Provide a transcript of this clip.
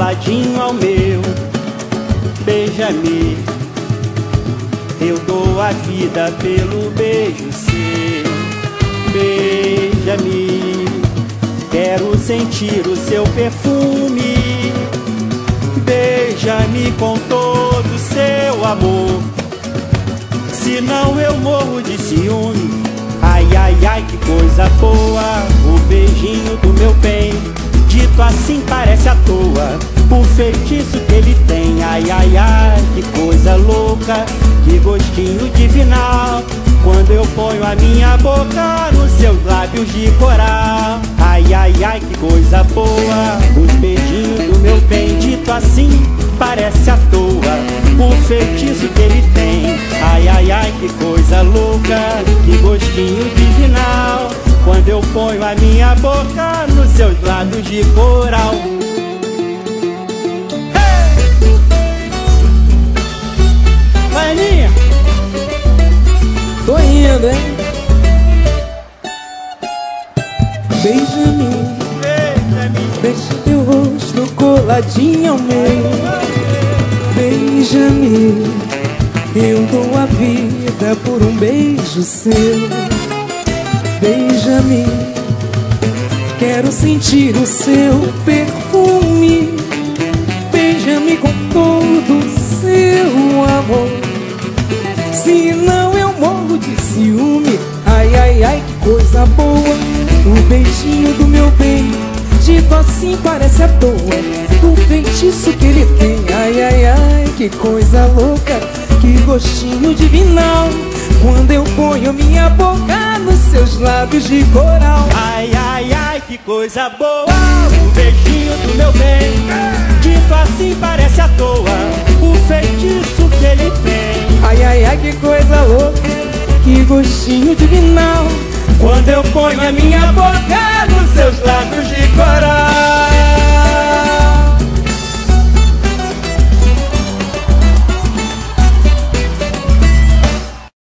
coladinho ao meu. Beija-me, eu dou a vida pelo beijo seu. Beija-me, quero sentir o seu perfume. Beija-me com todo o seu amor, senão eu morro de ciúme. Ai, ai, ai, que coisa boa, o beijinho do meu bem. Dito assim parece à toa o feitiço que ele tem. Ai, ai, ai, que coisa louca, que gostinho divinal, quando eu ponho a minha boca nos seus lábios de coral. Ai, ai, ai, que coisa boa, os beijinhos do meu bem. Dito assim parece à toa o feitiço que ele tem. Ai, ai, ai, que coisa louca, que gostinho divinal, quando eu ponho a minha boca nos seus lábios de coral. Vai, Aninha! Tô indo, hein? Beija-me, deixa teu rosto coladinho ao meu. Beija-me, eu dou a vida por um beijo seu. Beija-me, quero sentir o seu perfume. Beija-me com todo o seu amor, senão eu morro de ciúme. Ai, ai, ai, que coisa boa, o beijinho do meu bem. Dito assim parece à toa o feitiço que ele tem. Ai, ai, ai, que coisa louca, que gostinho divinal, quando eu ponho minha boca nos seus lábios de coral. Ai, ai, ai, que coisa boa, o beijinho do meu bem. Dito assim parece à toa o feitiço que ele tem. Ai, ai, ai, que coisa louca, que gostinho divinal, quando eu ponho a minha boca nos seus lábios de coral.